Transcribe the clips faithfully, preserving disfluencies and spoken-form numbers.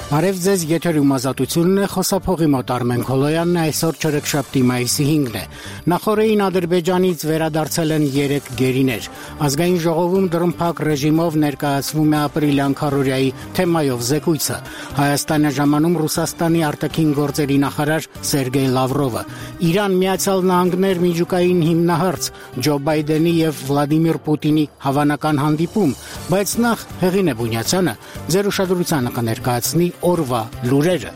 Բարև ձեզ, եթերում ազատությունն է, խոսափողի մոտ Արմեն Քոլոյանն է, այսօր չորեքշաբթի մայիսի հինգն է։ Նախորդին Ադրբեջանից վերադարձել են երեք գերիներ։ Ազգային ժողովում դռնփակ ռեժիմով ներկայացվում է ապրիլյան քարոզիայի թեմայով զեկույցը։ Հայաստանը ժամանում Ռուսաստանի արտաքին գործերի նախարար Սերգեյ Լավրովը։ Իրան Միացյալ Նահանգներ միջուկային հիմնահարց Ջո Բայդենի եւ Վլադիմիր Պուտինի հավանական հանդիպում, բայց նախ Հեղինե Բունյացյանը ձեր ուշադրությանը կներկայացնի օրվա լուրերը։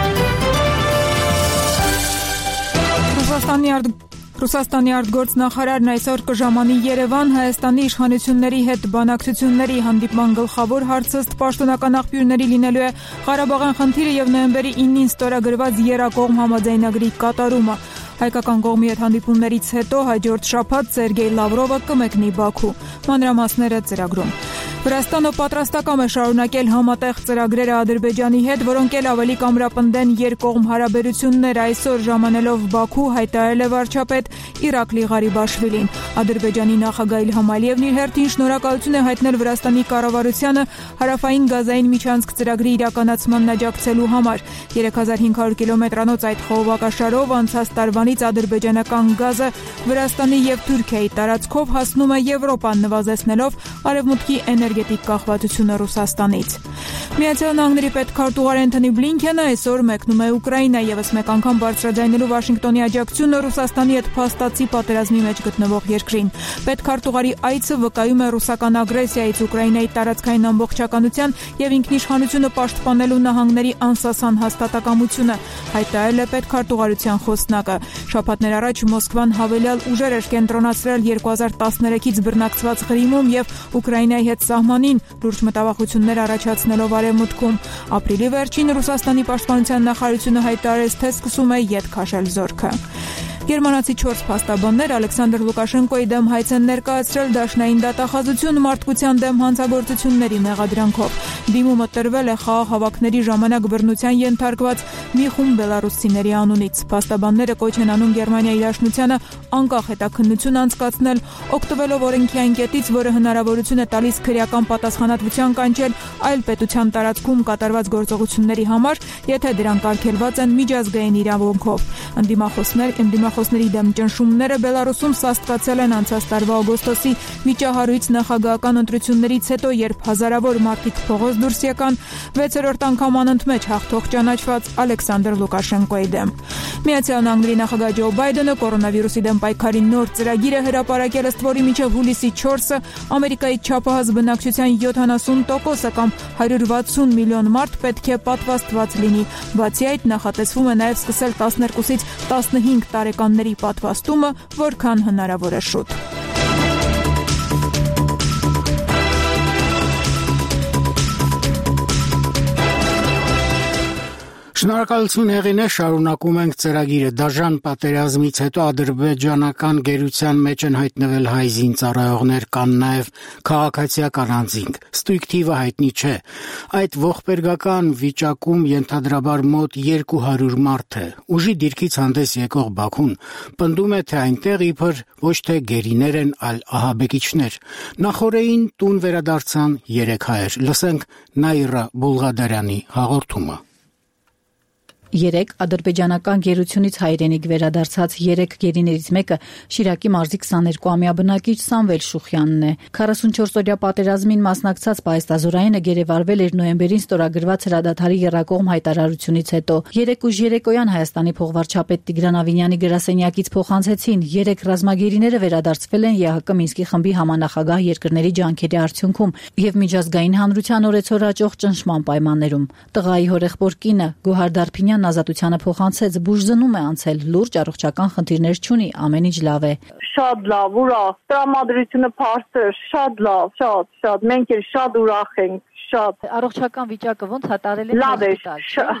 Ռուսաստանի արդ... Ռուսաստանի արտգործնախարարն այսօր կժամանի Երևան Հայաստանի իշխանությունների հետ բանակցությունների հանդիպման գլխավոր հարցը պաշտոնական աղբյուրների լինելու է Ղարաբաղյան խնդիրը եւ նոյեմբերի իննին ստորագրված երկկողմ համաձայնագրի կատարումը։ Հայկական կողմի հետ հանդիպումներից հետո հաջորդ շաբաթ Սերգեյ Լավրովը կմեկնի Բաքու։ Մանրամասները ծրագրում։ Վրաստանը պատրաստակամ է շարունակել համատեղ ծրագրերը Ադրբեջանի հետ, որոնք էլ ավելի կամրապնդեն երկկողմ հարաբերություններ։ Այսօր ժամանելով Բաքու հայտարարել է վարչապետ Իրակլի Ղարիբաշվիլին։ Ադրբեջանի նախագահ Իլհամ Ալիևն իր հերթին շնորհակալություն է հայտնել Վրաստանի կառավարությանը հարավային գազային միջանցք ծրագրի իրականացմանն աջակցելու համար։ երեք հազար հինգ հարյուր կիլոմետրանոց այդ խողովակաշարով անցած տարվանից ադրբեջանական գազը Վրաստանի եւ Թուրքիայի տարածքով հասնում է Եվրոպա, նվազեցնելով արևմուտքի էներգետիկ կախվածությունը Ռուսաստանից։ Միացյալ Նահանգների պետքարտուղար Անթոնի Բլինքենը այսօր մեկնում է Ուկրաինա, եւս մեկ անգամ բարձրաձայնելու Վաշինգտոնի աջակցությունը Ռուսաստանի հետ փաստացի պատերազմի մեջ գտնվող երկրին։ Պետքարտուղարի այցը վկայում է ռուսական ագրեսիայից Ուկրաինայի տարածքային ամբողջականության եւ ինքնիշխանությունը պաշտպանելու նահանգների անսասան հաստատակամությունը, հայտարարել է պետքարտուղարության խոսնակը։ Շաբաթներ առաջ Մոսկվան հավելյալ ուժեր էր կենտրոնացրել երկու հազար տասներեքից բռնակցված Ղրիմում եւ Ուկրաինայի հետ սահմանին, լուրջ մտավախություններ առաջացնելով արևմուտքում։ Ապրիլի վերջին Ռուսաստանի պաշտպանության նախարարությունը հայտարարեց, թե սկսում է ետ քաշել զորքը։ Գերմանացի չորս փաստաբաններ Ալեքսանդր Լուկաշենկոյի դեմ հայց են ներկայացրել դաշնային դատախազություն մարդկության դեմ հանցագործությունների մեղադրանքով։ Դիմումը տրվել է խաղաղ հավաքների ժամանակ բռնության ենթարկված մի խումբ բելարուսցիների անունից։ Փաստաբանները կոչ են անում Գերմանիայի Դաշնությանը անկախ հետաքննություն անցկացնել, օգտվելով օրենքի այն կետից, որը հնարավորություն է տալիս քրեական պատասխանատվության կանչել այլ պետության տարածքում կատարված գործողությունների համար, եթե դրանք արգելված են միջազգային իրավունքով։ Ընդդիմախոսներ, ընդդիմախոսների դեմ ճնշումները Բելարուսում սաստկացել են անցած տարվա օգոստոսի միջահարույց նախագահական ընտրություններից հետո, երբ հազարավոր մարդիկ փողոց դուրս եկան վեցերորդ անգամ անընդմեջ հաղթող ճանաչված Ալեքսանդր Լուկաշենկոյի դեմ։ Միացյալ Նահանգների նախագահ Ջո Բայդենը կորոնավիրուսի դեմ պայքարի նոր ծրագիր է հրապարակել, ըստ որի մինչև հուլիսի չորսը Ամերիկայի չափահաս բնակչության յոթանասուն տոկոսը կամ հարյուր վաթսուն միլիոն մարդ պետք է պատվաստված լինի։ Բացի այդ, նախատեսվում է նաև սկսել տասներկուսից տասնհինգ տարեկանների պատվաստումը, որքան հնարավոր է շուտ։ Շնորհակալություն Հեղինե, շարունակում ենք ծրագիրը։ Դաժան պատերազմից հետո ադրբեջանական գերության մեջ են հայտնվել հայ զինծառայողներ, կան նաև քաղաքացիական անձինք։ Ստույգ թիվը հայտնի չէ։ Այդ ողբերգական վիճակում ենթադրաբար մոտ երկու հարյուր մարդ է։ Ուժի դիրքից հանդես եկող Բաքուն պնդում է, թե այնտեղ իբր ոչ թե գերիներ են, այլ ահաբեկիչներ։ Նախորդին տուն վերադարձան երեք հայեր։ Լսենք Նաիրա Բուլղադարյանի հաղորդումը։ Երեք ադրբեջանական գերությունից հայրենիք վերադարձած երեք գերիներից մեկը Շիրակի մարզի քսաներկուամյա բնակիչ Սամվել Շուխյանն է։ քառասունչորսօրյա պատերազմին մասնակցած պայստազորայինը գերեվարվել էր նոյեմբերին ստորագրված հրադադարի եռակողմ հայտարարությունից հետո։ Երեք ուժ երեկոյան Հայաստանի փոխվարչապետ Տիգրան Ավինյանի գրասենյակից փոխանցեցին, երեք ռազմագերիները վերադարձվել են ԵՀԿ Մինսկի խմբի համանախագահ երկրների ջանքերի արդյունքում եւ միջազգային հանրության օրեցօր աճող ճնշման պայմաններում։ Տղայի հորեղբոր կինը Գոհար Դարփինյան ազատությանը փոխանցեց, բուժզնում է անցել, լուրջ առողջական խնդիրներ չունի, ամեն ինչ լավ է։ Շատ լավ, ուրախ, տրամադրությունը բարձր, շատ լավ, շատ, շատ, մենք էլ շատ ուրախ ենք, շատ։ Առողջական վիճակը ոնց է, տարել եք հոսպիտալ, չէ՞ իրեն։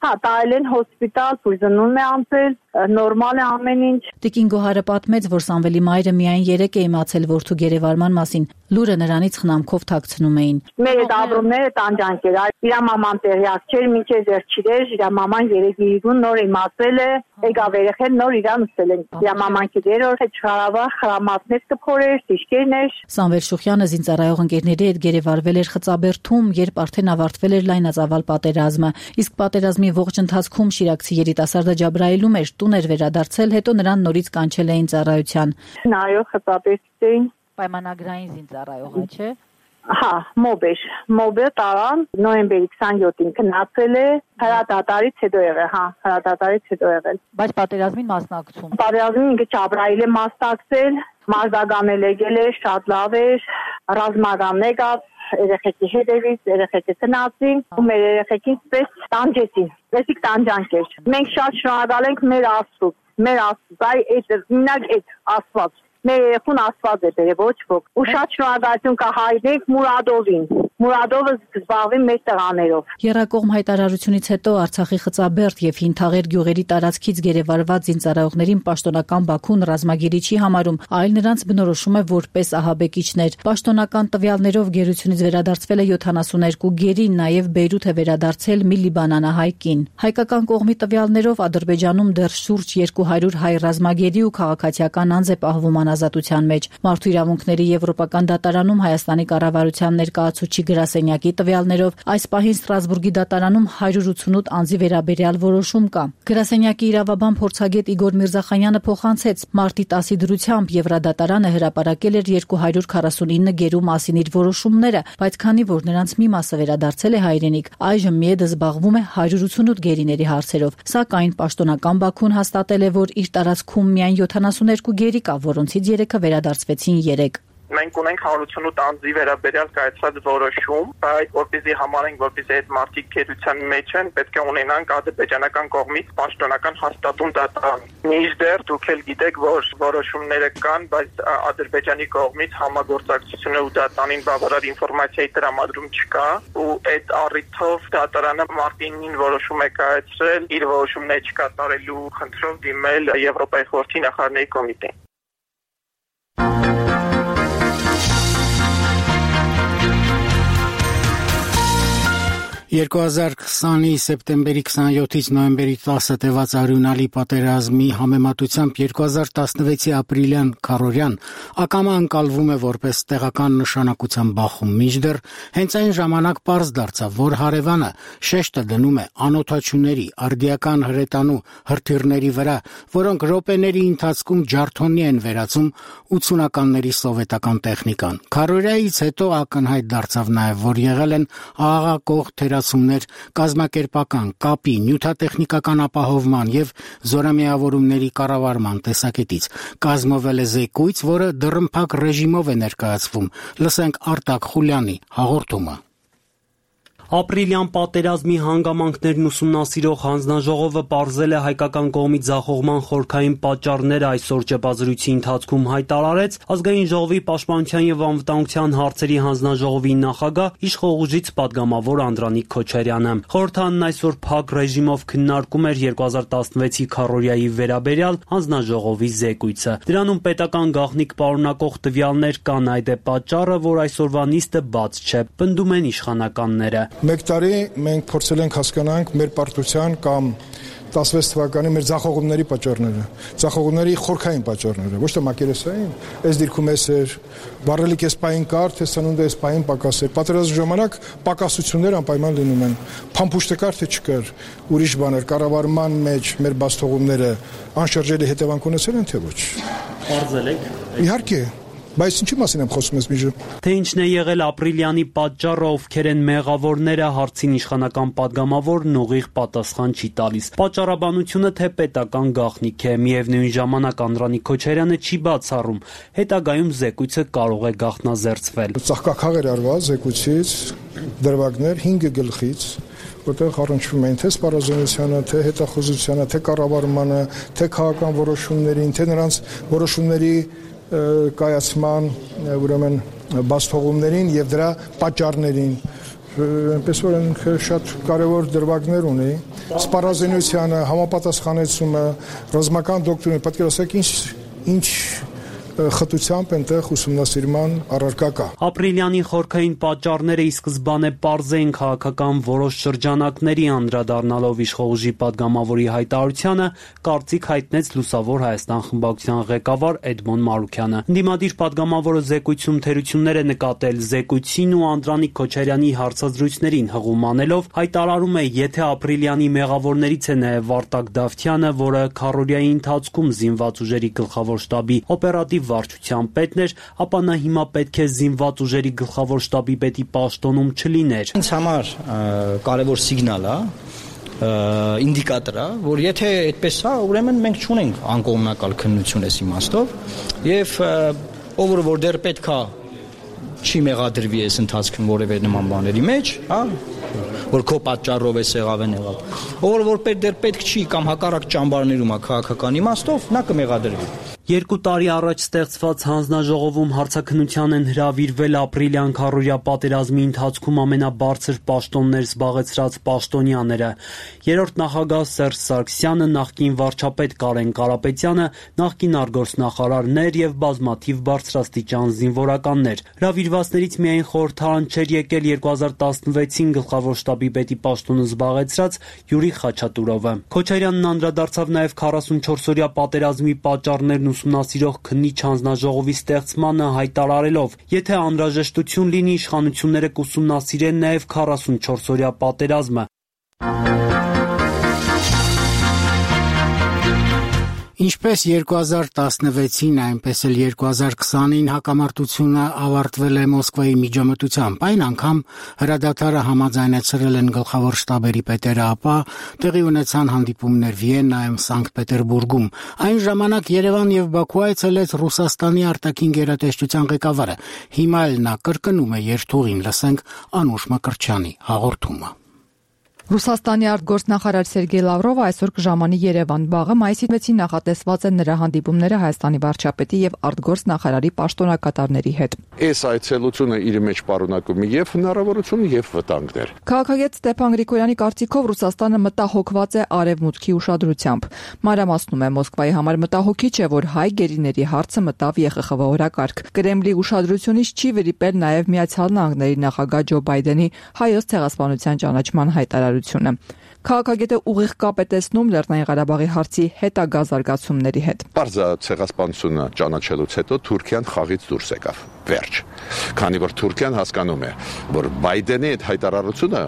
Հա, տալել են հոսպիտալ, բուժնում է ամփել, նորմալ է ամեն ինչ։ Տիկին Գոհարը պատմեց, որ Սամվելի մայրը միայն երեկ է իմացել որդու գերեվարման մասին, լուրը նրանից խնամքով թաքցնում էին։ Մեր այդ ապրումները տանջանք էր, իր մաման տեղյակ չէր, մինչև վերջիրեր, իր մաման երեկ իրուն նոր իմացել է, եկավ երեխեն նոր իրան ուսել են։ Իր մաման գերոր հետ շարավար խրամատներ կփորեր, տիշկերներ։ Սամվել Շուխյանը զինծառայող ընկերների հետ գերեվարվել էր Խծաբերդում, երբ արդեն ավարտվել էր լայնածավալ պատերազմը, իսկ պատերազմի ողջ ընթացքում շիրակցի երիտասարդը Ջաբրայիլում էր, տուն էր վերադարձել, հետո նրան նորից կանչել էին ծառայության։ Նայո խծաբերդին Պայմանագրային զինծառայողը, չէ։ Հա, մոբեր, մոբեր տարան նոյեմբերի քսանյոթին գնացել է, հրադադարից հետո եղել, հա, հրադադարից հետո եղել։ Բայց պատերազմին մասնակցում։ Պատերազմին ինքը Ջաբրայիլ է մասնակցել, մարզական էլ եկել է, շատ լավ էր, ռազմական եկավ, երեխեքի հետևից, երեխեքը գնացին, ու մեր երեխեքին սպես տանջեցին, այսիկ տանջանք էր։ Մենք շատ շնորհակալ ենք մեր Աստծուց, մեր Աստծուց, այ այդ մինակ այդ Աստված, մեր երեխուն Աստված է բերել, ոչ ոք։ Ու շատ շնորհակալություն կա հայրիկ Մուրադովին, Մուրադովը զբաղվի մեր տղաներով։ Եռակողմ հայտարարությունից հետո Արցախի Խծաբերդ եւ Հինթաղեր գյուղերի տարածքից գերեվարված զինծառայողներին պաշտոնական Բաքուն ռազմագերի չի համարում, այլ նրանց բնորոշում է որպես ահաբեկիչներ։ Պաշտոնական տվյալներով գերությունից վերադարձվել է յոթանասուներկու գերի, նաեւ Բեյրութ է վերադարձել մի լիբանանահայ կին։ Հայկական կողմի տվյալներով Ադրբեջանում դեռ շուրջ երկու հարյուր հայ ռազմագերի ու քաղաքացիական անձ է պահվում անազատության մեջ։ Մարդու իրավունքների եվրոպական դատարանում Հայաստանի կառավարության ներկայացուցիչ գրասենյակի տվյալներով այս պահին Ստրասբուրգի դատարանում հարյուր ութսունութ անձի վերաբերյալ որոշում կա։ Գրասենյակի իրավաբան փորձագետ Իգոր Միրզախանյանը փոխանցեց մարտի տասի դրությամբ Եվրադատարանը հրապարակել էր երկու հարյուր քառասունինը գերու մասին իր որոշումները, բայց քանի որ նրանց մի մասը վերադարձել է հայրենիք, այժմ ՄԻԵԴ-ը զբաղվում է հարյուր ութսունութ գերիների հարցերով։ Սակայն պաշտոնական Բաքուն հաստատել է, որ իր տարածքում միայն յոթանասուներկու գերի կա, որոնցից երեքը վերադարձվեցին երեք։ Մենք ունենք հարյուր ութսունութ անձի վերաբերյալ կայացած որոշում, բայց որպեսզի համարենք, որպեսզի այդ մարդիկ գերության մեջ են, պետք է ունենանք ադրբեջանական կողմից պաշտոնական հաստատուն դատարան։ Մինչդեռ դուք էլ գիտեք, որ որոշումները կան, բայց Ադրբեջանի կողմից համագործակցությունը ու դատարանին բավարար ինֆորմացիայի տրամադրում չկա, ու այդ առիթով դատարանը մարտին որոշում է կայացրել իր որոշումները չկատարելու խնդրով դիմել Եվրոպայի խորհրդի նախարարների կոմիտեին։ երկու հազար քսանի սեպտեմբերի քսանյոթից նոյեմբերի տասը տևած արյունալի պատերազմի համեմատությամբ երկու հազար տասնվեցի ապրիլյան քառորյան ակամա ընկալվում է որպես տեղական նշանակության բախում, մինչդեռ հենց այն ժամանակ պարզ դարձավ, որ հարևանը շեշտը դնում է անօթաչուների, արդիական հրետանու հրթիռների վրա, որոնք րոպեների ընթացքում ջարդոնի են վերածում ութսունականների սովետական տեխնիկան։ Քառորյայից հետո ակնհայտ դարձավ նաև, որ եղել են աղաղակող թերացումներ կազմակերպական, կապի, նյութատեխնիկական ապահովման եւ զորամիավորումների կառավարման տեսակետից։ Կազմվել է զեկույց, որը դռնփակ ռեժիմով է ներկայացվում։ Լսենք Արտակ Խուլյանի հաղորդումը։ Ապրիլյան պատերազմի հանգամանքներն ուսումնասիրող հանձնաժողովը պարզել է հայկական կողմի ձախողման խորքային պատճառները այսօր ճեպազրույցի ընթացքում հայտարարեց Ազգային ժողովի պաշտպանության եւ անվտանգության հարցերի հանձնաժողովի նախագահ իշխող ուժից պատգամավոր Անդրանիկ Քոչարյանը։ Խորհրդանն այսօր փակ ռեժիմով քննարկում էր երկու հազար տասնվեցի քառորյայի վերաբերյալ հանձնաժողովի զեկույցը։ Դրանում պետական գաղտնիք պարունակող տվյալներ կան, այդ է պատճառը, որ այսօրվա նիստը բաց չէ, պնդում են իշխանականները։ Մեկ տարի մենք փորձել ենք հասկանանք մեր պարտության կամ տասնվեց թվականի մեր ձախողումների պատճառները, ձախողումների խորքային պատճառները, ոչ թե մակերեսային, այս դիրքում էս էր, վառելիք էս պահին կար, թե սնունդը էս պահին պակաս էր, պատերազմի ժամանակ պակասություններ անպայման լինում են, փամփուշտը կար թե չկար, ուրիշ բաներ, կառավարման մեջ մեր բացթողումները անշարժելի հետևանք ունեցել են թե ոչ։ Պարզել եք։ Իհարկե։ Բայց ինչի մասին եմ խոսում ես միջը։ Թե ինչն է եղել ապրիլյանի պատճառը, ովքեր են մեղավորները, հարցին իշխանական պատգամավորն ուղիղ պատասխան չի տալիս։ Պատճառաբանությունը թե պետական գաղտնիք է, միևնույն ժամանակ Անդրանիկ Քոչարյանը չի բացառում, հետագայում զեկույցը կարող է գաղտնազերծվել։ Ծաղկաքաղ էր արված զեկույցից դրվագներ հինգ գլխից, որտեղ առնչվում էին թե սպառազինությանը, թե հետախուզությանը, թե կառավարմանը, թե քաղաքական որոշումներին, թե նրանց որոշումների կայացման ուրեմն բացթողումներին եւ դրա պատճառներին այնպես որ շատ կարեւոր դրվագներ ունի սպառազինությունը, համապատասխանեցումը, ռազմական դոկտրինը, պետք է ասեք ինչ ինչ խտությամբ այնտեղ ուսումնասիրման առարկա կա։ Ապրիլյանի խորքային պատճառները ի սկզբանե պարզ էին քաղաքական որոշ շրջանակների անդրադառնալով իշխող պատգամավորի հայտարարությանը, կարծիք հայտնեց Լուսավոր Հայաստան խմբակցության ղեկավար Էդմոն Մարուքյանը։ Ընդդիմադիր պատգամավորը զեկույցում թերություններ է նկատել զեկույցին ու Անդրանիկ Քոչարյանի հարցազրույցներին հղում անելով, հայտարարում է, եթե Ապրիլյանի մեղավորներից է նաև Վարդակ Դավթյանը, որը քառորիայի ընթացքում զինված ուժերի գլխավոր շտաբի օպերատիվ վարչության պետն էր, ապա նա հիմա պետք է զինված ուժերի գլխավոր շտաբի պետի պաշտոնում չլիներ։ Ինձ համար կարևոր սիգնալ է, ինդիկատոր է, որ եթե այդպես է, ուրեմն մենք չունենք անկողմնակալ քննություն այս իմաստով, եւ ով որ դեռ պետք է չի մեղադրվի այս ընթացքում որևէ նման բաների մեջ, հա, որ քո պատճառով է եղավ են եղավ։ Ով որ դեռ պետք չի կամ հակառակ ճամբարներում է քաղաքական իմաստով, նա կմեղադրվի։ Երկու տարի առաջ ստեղծված հանձնաժողովում հարցաքննության են հրավիրվել ապրիլյան քառորիա պատերազմի ընթացքում ամենաբարձր պաշտոններ զբաղեցրած պաշտոնյաները։ Երրորդ նախագահ Սերժ Սարգսյանը, նախկին վարչապետ Կարեն Կարապետյանը, նախկին արտգործնախարարներ եւ բազմաթիվ բարձրաստիճան զինվորականներ։ Հրավիրվածներից միայն խորհրդարան չէր եկել երկու հազար տասնվեցին գլխավոր շտաբի պետի պաշտոնը զբաղեցրած Յուրի Խաչատուրովը։ Քոչարյանն անդրադարձավ նաեւ քառասունչորսօրյա պատերազմի պատճառներն ուսումնասիրող քննիչ հանձնաժողովի ստեղծմանը, հայտարարելով, եթե անհրաժեշտություն լինի, իշխանությունները կուսումնասիրեն նաև քառասունչորսօրյա պատերազմը։ Ինչպես երկու հազար տասնվեցին, այնպես էլ երկու հազար քսանին հակամարտությունը ավարտվել է Մոսկվայի միջամտությամբ։ Այն անգամ հրադադարը համաձայնեցրել են գլխավոր շտաբերի պետերը, ապա տեղի ունեցան հանդիպումներ Վիեննայում, Սանկտ Պետերբուրգում։ Այն ժամանակ Երևան եւ Բաքու այցելեց Ռուսաստանի արտաքին գերատեսչության ղեկավարը։ Հիմա էլ նա կրկնում է երթուղին, լսենք Անուշ Մկրտչյանի հաղորդումը։ Ռուսաստանի արտգործնախարար Սերգեյ Լավրովը այսօր կժամանի Երևան։ Վաղը մայիսի վեցին նախատեսված են նրա հանդիպումները Հայաստանի վարչապետի եւ արտգործնախարարի պաշտոնակատարների հետ։ Այս այցելությունը իր մեջ պարունակում է եւ հնարավորություն եւ վտանգներ։ Քաղաքագետ Ստեփան Գրիգորյանի կարծիքով Ռուսաստանը մտահոգված է արևմուտքի ուշադրությամբ։ Մանրամասնում է Մոսկվայի համար մտահոգիչ է, որ հայ գերիների հարցը մտավ Է Խ Խ V օրակարգ։ Կրեմլի ուշադրությունից չի վրիպել նաեւ Միացյալ Նահանգների նախագահ Ջո Բայդենի հայոց ցեղասպանության ճանաչման հայտարարությունը։ Քաղաքագետը ուղիղ կապ է տեսնում Լեռնային Ղարաբաղի հարցի հետագա զարգացումների հետ։ Պարզա ցեղասպանությունը ճանաչելուց հետո Թուրքիան խաղից դուրս եկավ։ Վերջ։ Քանի որ Թուրքիան հասկանում է, որ Բայդենի այդ հայտարարությունը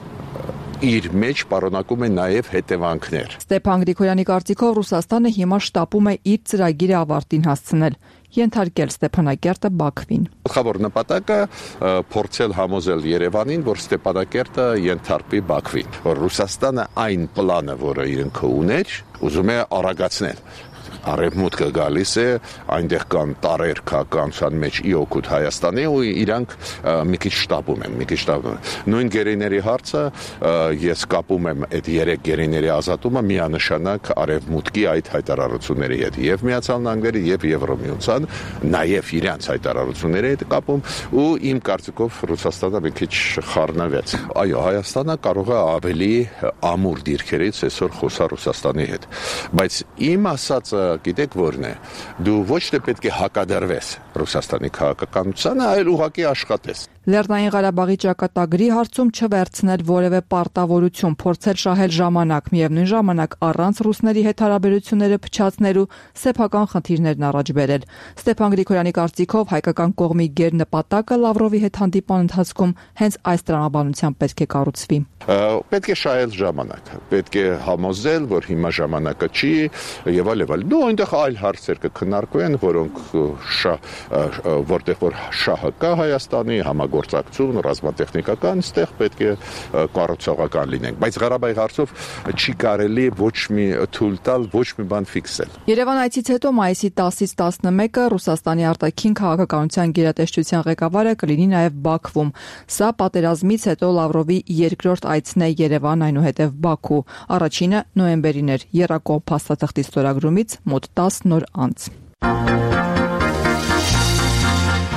իր մեջ պարունակում է նաև հետևանքներ։ Ստեփան Գրիգորյանի կարծիքով Ռուսաստանը հիմա շտապում է իր ծրագիրը ավարտին հասցնել, ենթարկել Ստեփանակերտը Բաքվին։ Գլխավոր նպատակը փորձել համոզել Երևանին, որ Ստեփանակերտը ենթարկվի Բաքվին, որ Ռուսաստանը այն պլանը, որը իրենք ուներ, ուզում է արագացնել։ Արևմուտքը գալիս է, այնտեղ կան տարեր քաղաքացիության մեջ ի օգուտ Հայաստանի ու իրանք մի քիչ շտապում են, մի քիչ շտապում են։ Նույն գերիների հարցը ես կապում եմ այդ երեք գերիների ազատումը միանշանակ արևմուտքի այդ հայտարարությունների հետ, եւ Միացյալ Նահանգների եւ Եվրոմիության, նաեւ իրանց հայտարարությունների հետ կապում ու իմ կարծիքով Ռուսաստանը մի քիչ խառնվեց։ Այո, Հայաստանը կարող է ավելի ամուր դիրքերից այսօր խոսա Ռուսաստանի հետ, բայց իմ ասածը գիտեք որն է, դու ոչ թե պետք է հակադրվես Ռուսաստանի քաղաքականությանը, այլ ուղղակի աշխատես։ Լեռնային Ղարաբաղի ճակատագրի հարցում չվերցնել որևէ պարտավորություն, փորձել շահել ժամանակ, միևնույն ժամանակ առանց ռուսների հետ հարաբերությունները փչացնելու սեփական խնդիրներն առաջ բերել։ Ստեփան Գրիգորյանի կարծիքով հայկական կողմի գերնպատակը Լավրովի հետ հանդիպան ընթացքում հենց այս տրամաբանությամբ պետք է կառուցվի։ Պետք է շահել ժամանակ, պետք է համոզել, որ հիմա ժամանակը չի եւ այլ եւ այլ։ Դու այնտեղ այլ հարցեր կքննարկվեն, որոնք որտեղ որ շահը կա Հայաստանի համագործակցություն, ռազմատեխնիկական, այստեղ պետք է կառուցողական լինենք, բայց Ղարաբաղի հարցով չի կարելի ոչ մի թույլ տալ, ոչ մի բան ֆիքսել։ Երևան այցից հետո մայիսի տասից տասնմեկը Ռուսաստանի արտաքին քաղաքականության գերատեսչության ղեկավարը կլինի նաև Բաքվում։ Սա պատերազմից հետո Լավրովի երկրորդ այցն է Երևան, այնուհետև Բաքու։ Առաջինը նոյեմբերին էր եռակողմ փաստաթղթի ստորագրումից մոտ տասը նոր անց։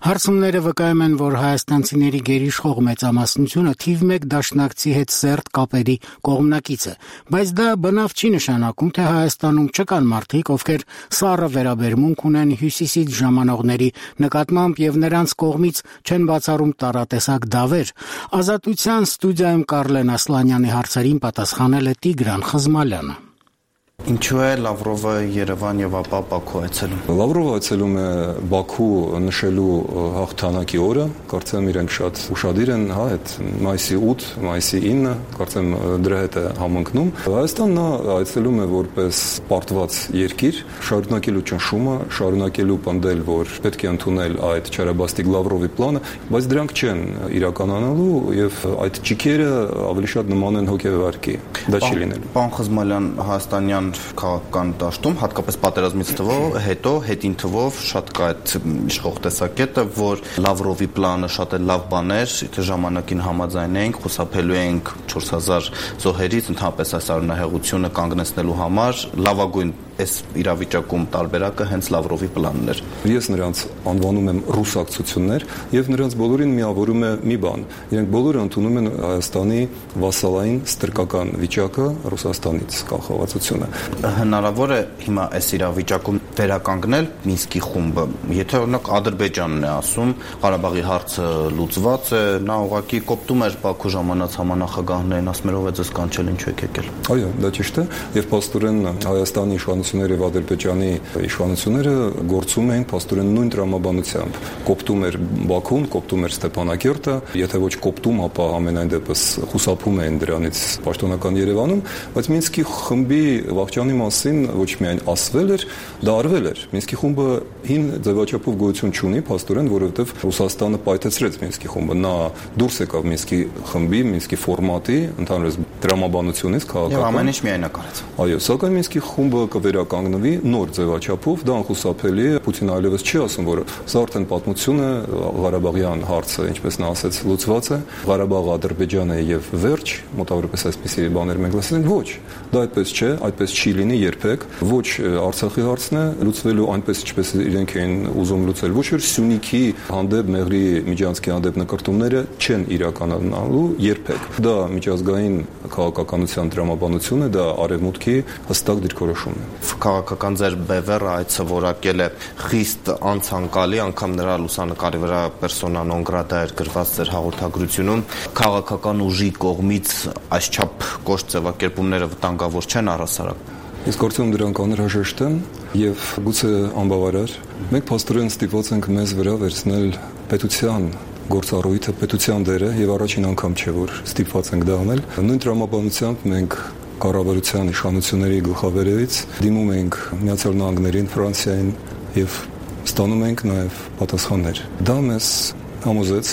Հարցումները վկայում են, որ հայաստանցիների գերիշխող մեծամասնությունը թիվ մեկ դաշնակցի հետ սերտ կապերի կողմնակից է, բայց դա բնավ չի նշանակում, թե Հայաստանում չկան մարդիկ, ովքեր սառը վերաբերմունք ունեն հյուսիսից ժամանողների նկատմամբ եւ նրանց կողմից չեն բացառում տարատեսակ դավեր։ Ազատության ստուդիայում Կարլեն Ասլանյանի հարցերին պատասխանել է Տիգրան Խզմալյանը։ Ինչու է Լավրովը Երևան եւ ապա Բաքու այցելում։ Լավրովը այցելում է Բաքու նշելու հաղթանակի օրը, կարծեմ իրենք շատ ուշադիր են, հա, այդ մայիսի ութ, մայիսի ինը, կարծեմ դրա հետ է համընկնում։ Հայաստան նա այցելում է որպես պարտված երկիր, շարունակելու ճնշումը, շարունակելու պնդել, որ պետք է ընդունել այդ Չարաբաստիկ Լավրովի պլանը, բայց դրանք չեն իրականանալու եւ այդ ճիքերը ավելի շատ նման են հոգեվարքի։ Դա չի լինելու։ Պարոն Խզմալյան, հայաստանյան քաղաքական դաշտում, հատկապես պատերազմից թվով, հետո հետին թվով շատ կա այդ իշխող տեսակետը, որ Լավրովի պլանը շատ է լավ բան էր, եթե ժամանակին համաձայն ենք, խուսափելու ենք չորս հազար զոհերից, ընդհանրապես այս արյունահեղությունը կանգնեցնելու համար, լավագույն այս իրավիճակում տարբերակը հենց Լավրովի պլանն էր։ Ես նրանց անվանում եմ ռուսակցություններ եւ նրանց բոլորին միավորում է մի բան։ Իրենք բոլորը ընդունում են Հայաստանի վասալային ստրկական վիճակը Ռուսաստանից կախվածությունը։ Հնարավոր է հիմա այս իրավիճակում վերականգնել Մինսկի խումբը։ Եթե օրինակ Ադրբեջանն է ասում, Ղարաբաղի հարցը լուծված է, նա ուղղակի կոպտում էր Բաքու ժամանած համանախագահներին, ասում էր ով է ձեզ կանչել, ինչու եք եկել։ Այո, դա ճիշտ է, եւ փաստորեն Հայաստանի իշխանությունները եւ Ադրբեջանի իշխանությունները գործում էին փաստորեն նույն տրամաբանությամբ։ Կոպտում էր Բաքուն, կոպտում էր Ստեփանակերտը, եթե ոչ կոպտում, ապա ամենայն դեպս խուսափում էին դրանից պաշտոնական Երևանում, բայց Մինսկի խմբի վաղճանի մասին ոչ միայն ասվել էր, դա արվել էր։ Մինսկի խումբը հին ձևաչափով գոյություն չունի, փաստորեն, որովհետև Ռուսաստանը պայթեցրեց Մինսկի խումբը։ Նա դուրս եկավ Մինսկի խմբի, Մինսկի ֆորմատի, ընդհանրապես դրամաբանությունից քաղաքական։ Եվ ամեն ինչ միայնակարեց։ Այո, սակայն Մինսկի խումբը կվերականգնվի նոր ձևաչափով, դա անխուսափելի է։ Պուտինը այլևս չի ասում, որ սա արդեն պատմություն է, Ղարաբաղյան հարցը, ինչպես նա ասաց, լուծված է, Ղարաբաղը Ադրբեջան է եւ վերջ, մոտավորապես այսպիսի բաներ մենք լսել ենք, ոչ, դա այդպես չէ, այդպես չի լինի երբեք, ոչ Արցախի հարցն է լուծվելու այնպես, ինչպես իրենք էին ուզում լուծել, ոչ որ Սյունիքի հանդեպ Մեղրի Միջանցքի հանդեպ նկարտումները չեն իրականանալու երբեք։ Դա միջազգային քաղաքականության դրամաբանություն է, դա արևմուտքի հստակ դիրքորոշումն է։ Քաղաքական ձեր բևեռը այցը որակել է խիստ անցանկալի, անգամ նրա լուսանկարի վրա persona non grata էր գրված ձեր հաղորդագրությունում, քաղաքական ուժի կողմից այսչափ կոշտ ձևակերպումները վտանգավոր չեն առհասարակ։ Ես կարծում դրանք անհրաժեշտ են եւ գուցե անբավարար։ Մենք փաստորեն ստիպված ենք մեզ վրա վերցնել պետության գործառույթը, պետության դերը եւ առաջին անգամ չէ որ ստիպված ենք դա անել։ Նույն տրամաբանությամբ մենք կառավարության իշխանությունների գլխավերևից դիմում ենք Միացյալ Նահանգներին, Ֆրանսիային եւ ստանում ենք նաեւ պատասխաններ։ Դա մեզ համոզեց,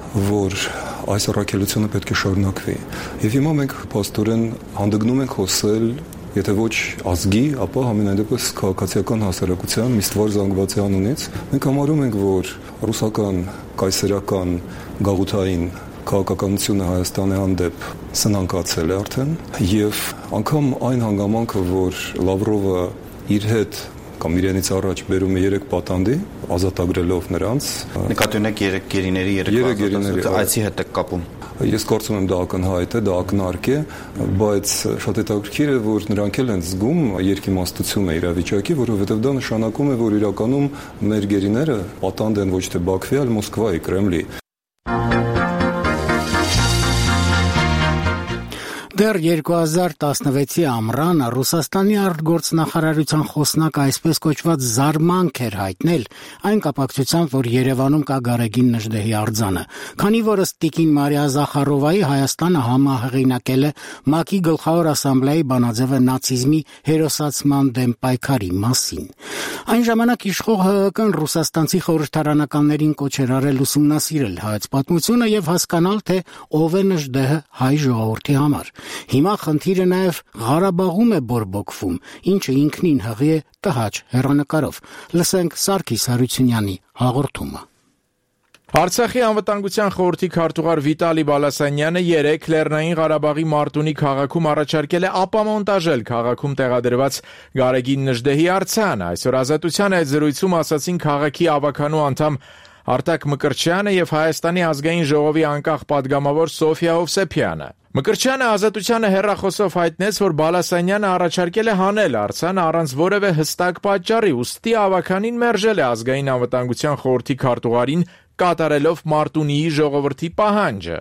որ այս առաքելությունը պետք է շարունակվի։ Եվ հիմա մենք փաստորեն հանդգնում ենք խոսել եթե ոչ ազգի, ապա համենայնդեպս քաղաքացիական հասարակության Միստվար զանգվածի անունից մենք համարում ենք, որ ռուսական կայսերական գաղութային քաղաքականությունը Հայաստանի հանդեպ սնանկացել է արդեն եւ անգամ այն հանգամանքը, որ Լավրովը իր հետ կամ իրենից առաջ բերում է երեք պատանդի, ազատագրելով նրանց։ Նկատի ունեք երեք գերիների, երեք գերիների այցի հետ եք կապում։ Ես կարծում եմ դա ակնհայտ է, դա ակնարկ է, բայց շատ հետաքրքիր է, որ նրանք էլ են զգում երկիմաստությունը իրավիճակի, որովհետև դա նշանակում է, որ իրականում մեր գերիները պատանդ են ոչ թե Բաքվի, այլ Մոսկվայի, Կրեմլի։ Դեռ երկու հազար տասնվեցի ամռանը Ռուսաստանի արտգործնախարարության խոսնակը այսպես կոչված զարմանք էր հայտնել այն կապակցությամբ, որ Երևանում կա Գարեգին Նժդեհի արձանը, քանի որ ըստ Տիկին Մարիա Զախարովայի Հայաստանը համահեղինակել է ՄԱԿ-ի գլխավոր ասամբլեայի բանաձևը նացիզմի հերոսացման դեմ պայքարի մասին։ Այն ժամանակ իշխող ՀՀԿ-ն ռուսաստանցի խորհրդարանականներին կոչ էր արել ուսումնասիրել հայոց պատմությունը եւ հասկանալ, թե ով է Նժդեհը հայ ժողովրդի համար։ Հիմա խնդիրը նաև Ղարաբաղում է բորբոքվում, ինչը ինքնին հղի է տհաճ հեռանկարով։ Լսենք Սարգիս Հարությունյանի հաղորդումը։ Արցախի անվտանգության խորհրդի քարտուղար Վիտալի Բալասանյանը երեկ Լեռնային Ղարաբաղի Մարտունի քաղաքում առաջարկել է ապամոնտաժել քաղաքում տեղադրված Գարեգին Նժդեհի արձանը։ Այսօր Ազատության այդ զրույցում ասացին քաղաքի ավականու անդամ Արտակ Մկրտչյանը եւ Հայաստանի ազգային ժողովի անկախ падգամավոր Սոֆիա Հովսեփյանը։ Մկրտչյանը Ազատությանը հերրախոսով հայտնեց, որ Բալասանյանը առաջարկել է հանել արձանը առանց որևէ հստակ պատճառի, ուստի ավականին մերժել է ազգային անվտանգության խորհրդի քարտուղարին, կատարելով Մարտունիի ժողովրդի պահանջը։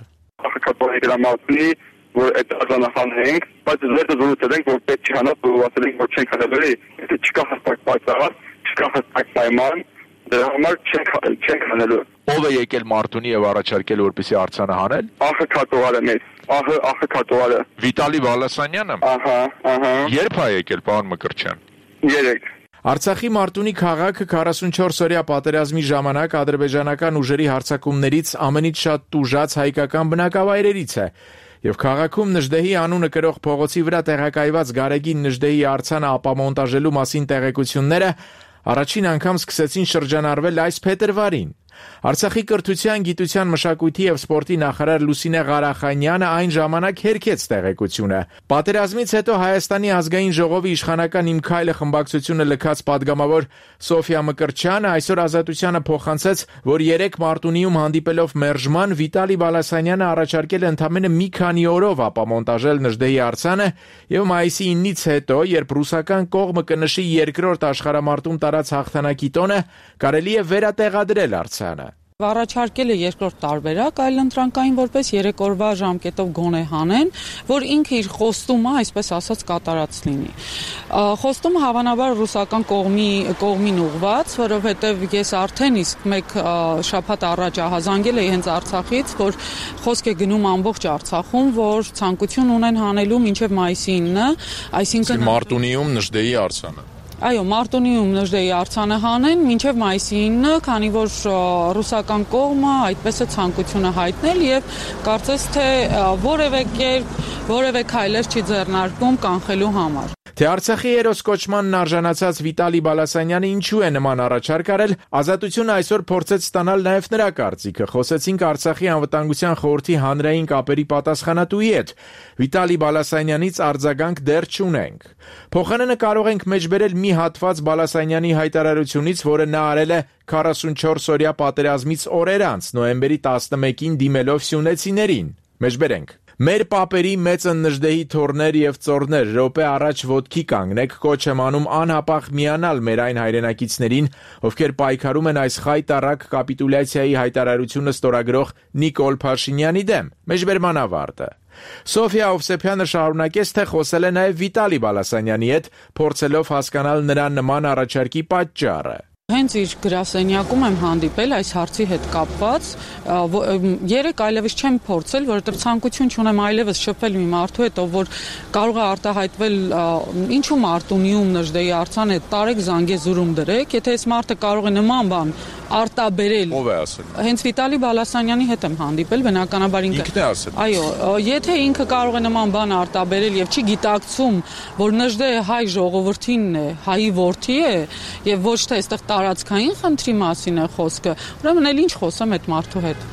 Ահա որ այդ արձանը հանենք, բայց վերջը զորություն ենք, որ պետք չի հանած, որ ասել ենք, որ չենք հանել, եթե չկա հստակ պատճառ, չկա հստակ պայման, դրա համար չենք չենք հանելու։ Ո՞վ է եկել Մարտունի եւ առաջարկել, որպեսզի արձանը հանել։ Ահա քարտուղարը մեծ, ահա ահա քարտուղարը։ Վիտալի Բալասանյանը։ Ահա, ահա։ Երբ է եկել, պարոն Մկրտչյան։ Երեք։ Արցախի Մարտունի քաղաքը քառասունչորս-օրյա պատերազմի ժամանակ ադրբեջանական ուժերի հարձակումներից ամենից շատ տուժած հայկական բնակավայրերից է։ Եվ քաղաքում Նժդեհի անունը կրող փողոցի վրա տեղակայված Գարեգին Նժդեհի արձանը ապամոնտաժելու մասին տեղեկությունները առաջին անգամ սկսեցին շրջանառվել այս փետրվարին։ Արցախի կրթության, գիտության, մշակույթի եւ սպորտի նախարար Լուսինե Ղարախանյանը այն ժամանակ հերքեց տեղեկությունը։ Պատերազմից հետո Հայաստանի ազգային ժողովի իշխանական Իմ քայլը խմբակցությունը լքած падգամավոր Սոֆիա Մկրտչյանը այսօր Ազատությանը փոխանցեց, որ երեք Մարտունիում հանդիպելով մերժման Վիտալի Բալասանյանը առաջարկել է ընդամենը մի քանի օրով ապամոնտաժել Նժդեհի արձանը եւ մայիսի իննից հետո, երբ ռուսական կողմը կնշի երկրորդ աշխարհամարտում տարած հաղթանակի տոնը, կարելի է վերատեղադրել արձանը։ Առաջարկել է երկրորդ տարբերակ, այլ ընտրանքային որպես երեք օրվա ժամկետով գոնե հանեն, որ ինքը իր խոստումը, այսպես ասած, կատարած լինի։ Խոստումը հավանաբար ռուսական կողմի կողմին ուղված, որովհետև ես արդեն իսկ մեկ շաբաթ առաջ ահազանգել էի հենց Արցախից, որ խոսք է գնում ամբողջ Արցախում, որ ցանկություն ունեն հանելու մինչև մայիսի ինը, այսինքն Մարտունիում Նժդեհի արձանը։ Այո, Մարտունիում Նժդեհի արձանը հանեն մինչև մայիսի ինը, քանի որ ռուսական կողմը այդպես է ցանկությունը հայտնել եւ կարծես թե որևէ կերպ որևէ քայլեր չի ձեռնարկում կանխելու համար։ Թե Արցախի հերոս կոչմանն արժանացած Վիտալի Բալասանյանը ինչու է նման առաջարկ արել, Ազատությունը այսօր փորձեց ստանալ նաև նրա կարծիքը։ Խոսեցինք Արցախի անվտանգության խորհրդի հանրային կապերի պատասխանատուի հետ։ Վիտալի Բալասանյանից արձագանք դեռ չունենք։ Փոխանցանը կարող ենք մեջբերել մի հատված Բալասանյանի հայտարարությունից, որը նա արել է քառասունչորս-օրյա պատերազմից օրեր անց, նոյեմբերի տասնմեկին դիմելով սյունեցիներին։ Մեջբերենք։ Մեր պապերի մեծը Նժդեհի թորներ եւ ծորներ, րոպե առաջ ոտքի կանգնեք, կոչ եմ անում անհապաղ միանալ մեր այն հայրենակիցներին, ովքեր պայքարում են այս խայտառակ կապիտուլյացիայի հայտարարությունը ստորագրող Նիկոլ Փաշինյանի դեմ։ Մեջբերման ավարտը։ Սոֆիա Հովսեփյանը շարունակեց, թե խոսել է նաև Վիտալի Բալասանյանի հետ, փորձելով հասկանալ նրա նման առաջարկի պատճառը։ Հենց իր գրասենյակում եմ հանդիպել այս հարցի հետ կապված, երեք այլևս չեմ փորձել, որովհետև ցանկություն չունեմ այլևս շփվել մի մարդու հետ, ով որ կարող է արտահայտվել ինչու Մարտունիում Նժդեհի արձան է, տարեք զանգեզուրում դրեք, եթե այս մարդը կարող է նման բան արտաբերել։ Ո՞վ է ասել։ Հենց Վիտալի Բալասանյանի հետ եմ հանդիպել, բնականաբար ինքը։ Ինքն է ասել։ Այո, եթե ինքը կարող է նման բան արտաբերել եւ չի գիտակցում, որ Նժդեհը հայ ժողովրդինն է, հայի որդի է եւ ոչ թե այստեղ տարածքային խնդրի մասին է խոսքը, ուրեմն էլ ինչ խոսեմ այդ մարդու հետ։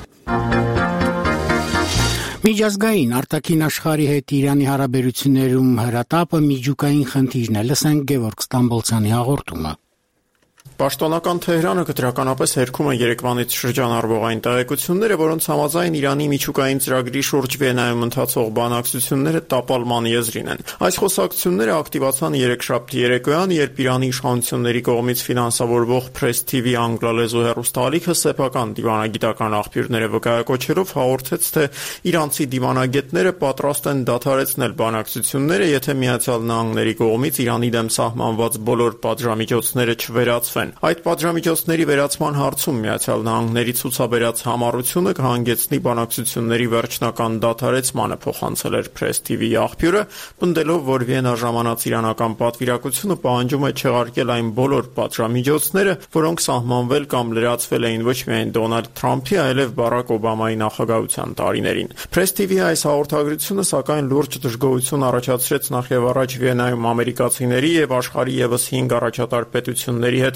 Միջազգային արտաքին աշխարհի հետ Իրանի հարաբերություններում հրատապը միջուկային խնդիրն է։ Լսենք Գևորգ Ստամբոլցյանի հաղորդումը։ Պաշտոնական Թեհրանը կտրականապես հերքում է Երևանից շրջանառվող այն տեղեկությունները, որոնց համաձայն Իրանի միջուկային ծրագրի շուրջ Վիեննայում ընթացող բանակցությունները տապալման եզրին են։ Այս խոսակցությունները ակտիվացան երեքշաբթի երեկոյան, երբ Իրանի իշխանությունների կողմից ֆինանսավորվող Press T V անգլալեզու հեռուստաալիքը սեփական դիվանագիտական աղբյուրները վկայակոչելով հաղորդեց, թե իրանցի դիվանագետները պատրաստ են դադարեցնել բանակցությունները, եթե Միացյալ Նահանգների կողմից Իրանի դեմ սահմանված բոլոր պատժամիջոցները չվերացվեն։ Այդ պատժամիջոցների վերացման հարցում Միացյալ Նահանգների ցուցաբերած համառությունը կհանգեցնի բանակցությունների վերջնական դադարեցմանը, փոխանցել էր Press T V աղբյուրը, պնդելով, որ Վիեննա ժամանած իրանական պատվիրակությունը պահանջում է չեղարկել այն բոլոր պատժամիջոցները, որոնք սահմանվել կամ լրացվել էին ոչ միայն Դոնալդ Թրամփի, այլև Բարակ Օբամայի նախագահության տարիներին։ Press T V-ի այս հաղորդագրությունը սակայն լուրջ դժգոհություն առաջացրեց նախ եւ առաջ Վիեննայում ամերիկացիների եւ աշխարհի եւս հինգ առաջատար պետությունների հետ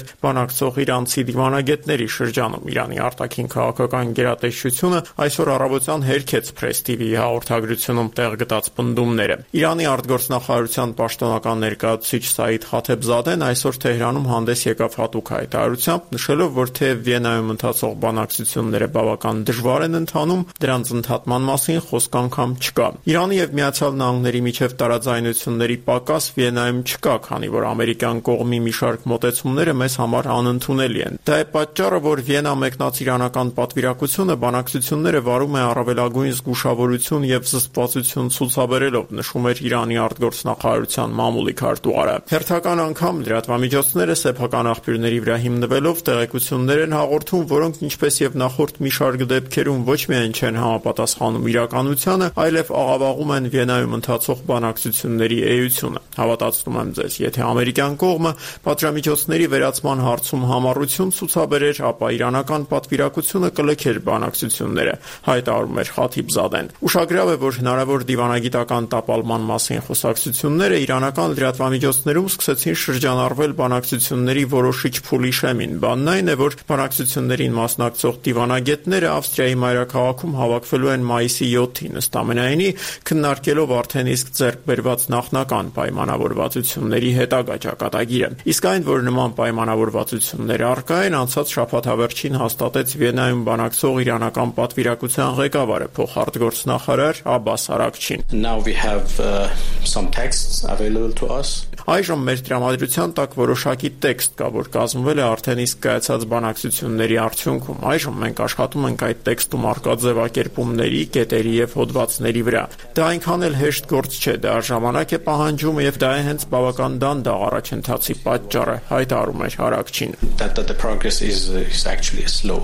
եւ բանակցող իրանցի դիվանագետների շրջանում։ Իրանի արտաքին քաղաքական գերատեսչությունը այսօր առավոտյան հերքեց Press T V-ի հաղորդագրությունում տեղ գտած պնդումները։ Իրանի արտգործնախարարության պաշտոնական ներկայացուցիչ Սաիդ Խաթեբզադեն այսօր Թեհրանում հանդես եկավ հատուկ հայտարարությամբ, նշելով, որ թեև Վիեննայում ընթացող բանակցությունները բավական դժվար են ընթանում, դրանց ընդհատման մասին խոսք անգամ չկա։ Իրանի եւ Միացյալ Նահանգների միջև տարաձայնությունների պակաս Վիեննայում չկա, քանի որ ամերիկյան կողմի մի շարք մոտեցումները մեզ համար անընդունելի են։ Դա է պատճառը, որ Վիեննա մեկնած իրանական պատվիրակությունը բանակցությունները վարում է առավելագույն զգուշավորություն եւ զսպվածություն ցուցաբերելով, նշում էր Իրանի արտգործնախարարության մամուլի քարտուղարը։ Հերթական անգամ լրատվամիջոցները սեփական աղբյուրների վրա հիմնվելով տեղեկություններ են հաղորդում, որոնք ինչպես եւ նախորդ մի շարք դեպքերում ոչ միայն չեն համապատասխանում իրականությանը, այլև աղավաղում են Վիեննայում ընթացող բանակցությունների էությունը։ Հավատացնում եմ ձեզ, եթե ամերիկյան կողմը պատժամիջոցների վերացման հարցում համառություն ցուցաբերեր, ապա իրանական պատվիրակությունը կլքեր բանակցությունները, հայտարարում էր Խաթիբզադեն։ Ուշագրավ է, որ հնարավոր դիվանագիտական տապալման մասին խոսակցությունները իրանական լրատվամիջոցներում սկսեցին շրջանառվել բանակցությունների որոշիչ փուլի շեմին։ Բանն այն է, որ բանակցություններին մասնակցող դիվանագետները Ավստրիայի մայրաքաղաքում հավաքվելու են մայիսի յոթին, ըստ ամենայնի քննարկելով արդեն իսկ ձեռք բերված նախնական պայմանավորվածությունների հետագա ճակատագիրը։ Իսկ այն, որ նման պայմանավորվածություններ առկա են, անցած շաբաթավերջին հաստատեց Վիեննայում բանակցող իրանական պատվիրակության ղեկավարը, փոխարտգործնախարար Աբբաս Արաքչին։ Now we have uh, some texts available to us. Այժմ մեր տրամադրության տակ որոշակի տեքստ կա, որ կազմվել է արդեն իսկ կայացած բանակցությունների արդյունքում։ Այժմ մենք աշխատում ենք այդ տեքստում առկա ձևակերպումների, կետերի եւ հոդվածների վրա։ Դա այնքան էլ հեշտ գործ չէ, դա ժամանակ է պահանջում եւ դա է հենց բավական դանդաղ առաջընթացի պատճառը, հայտարարում էր Արաքչին։ That, that the progress is, is actually slow.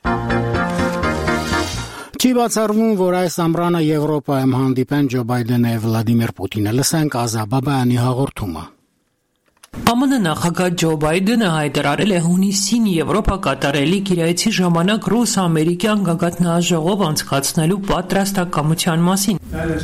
Չի բացառվում, որ այս ամռանը Եվրոպայում հանդիպեն Ջո Բայդենը եւ Վլադիմիր Պուտինը։ Լսենք Ազա Բաբայանի հաղորդումը։ ԱՄՆ նախագահ Ջո Բայդենը հայտարարել է հունիսին Եվրոպա կատարելի կիրայեցի ժամանակ ռուս-ամերիկյան գագաթնաժողով անցկացնելու պատրաստակամության մասին։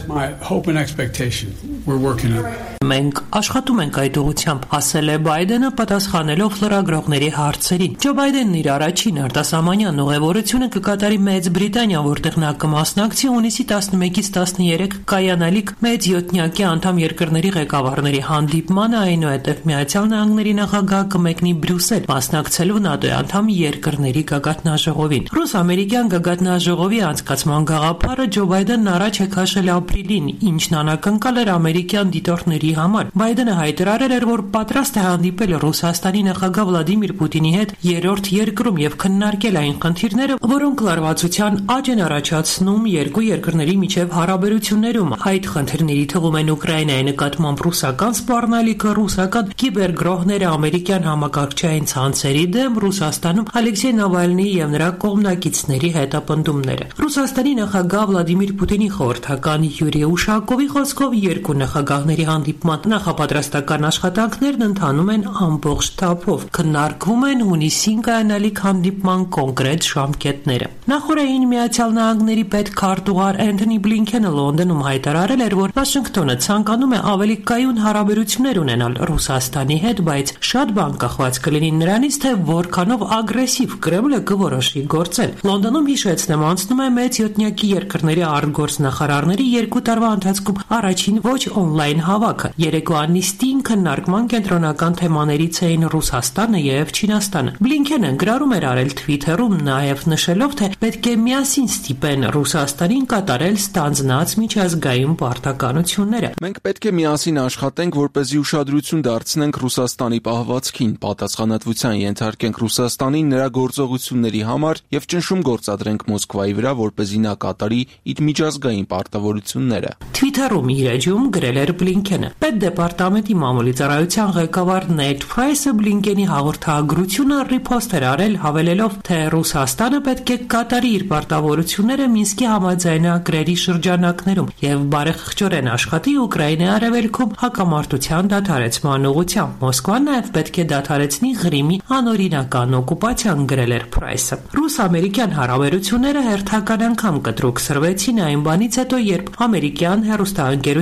Մենք աշխատում ենք այդ ուղղությամբ, ասել է Բայդենը պատասխանելով լրագրողների հարցերին։ Ջո Բայդենն իր առաջին արտասահմանյան ուղևորությունը կկատարի Մեծ Բրիտանիա, որտեղ նա կմասնակցի հունիսի տասնմեկից տասներեք կայանալիք մեծ յոթնյակի անդամ երկրների ղեկավարների հանդիպմանը, այնուհետև Միացյալ Նահանգների նախագահ կմեկնի Բրյուսել, մասնակցելու ՆԱՏՕ-ի անդամ երկրների գագաթնաժողովին։ Ռուս-ամերիկյան գագաթնաժողովի անցկացման գաղափարը Ջո Բայդենն առաջ է քաշել ապրիլին, ինչն անակնկալ էր ամերիկյան դիտորդների համար։ Բայդենը հայտարարել էր, որ պատրաստ է հանդիպել Ռուսաստանի նախագահ Վլադիմիր Պուտինի հետ երրորդ երկրում եւ քննարկել այն խնդիրները, որոնք լարվածության աճ են առաջացնում երկու երկրների միջև հարաբերություններում։ Այդ խնդիրների թվում են Ուկրաինայի նկատմամբ ռուսական սպառնալիքը, ռուսական կիբերգրոհները, ամերիկյան համակարգչային ցանցերի դեմ Ռուսաստանում Ալեքսեյ Նավալնիի եւ նրա կողմնակիցների հետապնդումները։ Ռուսաստանի նախագահ Վլադիմիր Պուտինի խորհրդական Յուրի Ուշակովի խոսքով երկու նախագահների հանդիպման նախապատրաստական աշխատանքներն ընթանում են ամբողջ թափով։ Քննարկվում են հունիսին կայանալիք հանդիպման կոնկրետ ժամկետները։ Նախորդին Միացյալ Նահանգների պետքարտուղար Էնթոնի Բլինքենը Լոնդոնում հայտարարել էր, որ Վաշինգտոնը ցանկանում է ավելի կայուն հարաբերություններ ունենալ Ռուսաստանի հետ, բայց շատ բան կախված կլինի նրանից, թե որքանով ագրեսիվ Կրեմլը կորոշի գործել։ Լոնդոնում հիշեցնեմ, անցնում է մեծ յոթնյակի երկրների արտգործնախարարների երկու տարվա ընթացքում առաջին ոչ օնլայն հավաքը։ Երեկոյան նիստին քննարկման կենտրոնական թեմաներից էին Ռուսաստանը եւ Չինաստանը։ Բլինքենը գրառում էր արել Twitter-ում, նաեւ նշելով, թե պետք է միասին ստիպեն Ռուսաստանին կատարել ստանձնած միջազգային պարտականությունները։ Մենք պետք է միասին աշխատենք, որպեսզի ուշադրություն դարձնենք Ռուսաստանի պահվածքին, պատասխանատվության ենթարկենք Ռուսաստանին նրա գործողությունների համար եւ ճնշում գործադրենք Մոսկվայի վրա, որպեսզի նա կատարի իր միջազգային պարտավորությունները։ Twitter-ում իր էջում գրել էր Բլինքենը։ Պետդեպարտամենտի մամուլի ծառայության ղեկավար Նեյթ Փրայսը Բլինքենի հաղորդագրությունը ռիփոստ էր արել, հավելելով, թե Ռուսաստանը պետք է կատարի իր պարտավորությունները Մինսկի համաձայնագրերի շրջանակներում եւ բարեխղճորեն աշխատի Ուկրաինայի արևելքում հակամարտության դադարեցման ուղղությամբ։ Մոսկվան նաեւ պետք է դադարեցնի Ղրիմի անօրինական օկուպացիան, գրել էր Փրայսը։ Ռուս-ամերիկյան հարաբերությունները հերթական անգամ կտրուկ սրվեցին այն բանից հետո, երբ ամերիկյան հեռուստաընկերությանը տված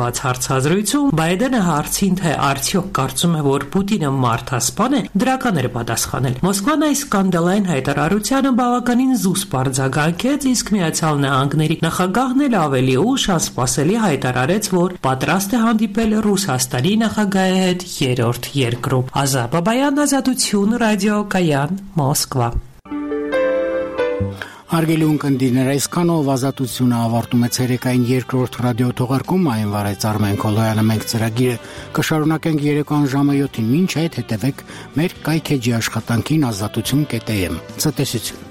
տված հարցազրույցում Բայդենը հարցին, թե արդյոք կարծում է, որ Պուտինը մարդասպան է, դրական էր պատասխանել։ Մոսկվան այս սկանդալային հայտարարությանը բավականին զուս բարձրագանքեց, իսկ Միացյալ Նահանգների նախագահն էլ ավելի ուշ անսպասելի հայտարարեց, որ պատրաստ է հանդիպել Ռուսաստանի նախագահի հետ երրորդ երկրում։ Ազա Բաբայան, Ազատություն, ռադիո Կայան, Մոսկվա։ Հարգելի ունկնդիրներ, այսքանով Ազատությունը ավարտում է ցերեկային երկրորդ ռադիո թողարկումը, այն վարեց Արմեն Քոլոյանը, մենք ծրագիրը կշարունակենք երեկոյան ժամը յոթին, մինչ այդ հետևեք մեր կայքեջի աշխատանքին ազատություն կետ էմ։ Ցտեսություն։